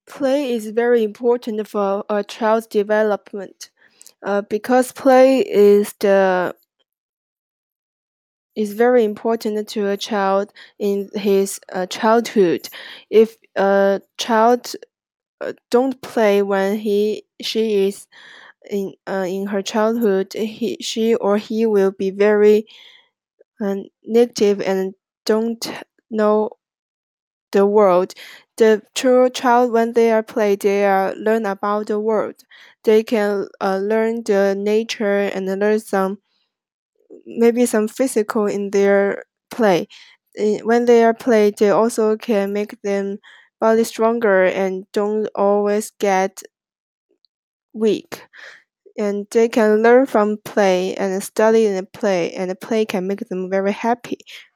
Play is very important for a child's development, because play is very important to a child in his childhood. If a child don't play when she is in her childhood, she or he will be very negative and don't know the world. The true child, when they are play, they are learn about the world. They can learn the nature and learn some maybe some physical in their play. When they are play, they also can make them body stronger and don't always get weak. And they can learn from play and study in the play, and the play can make them very happy.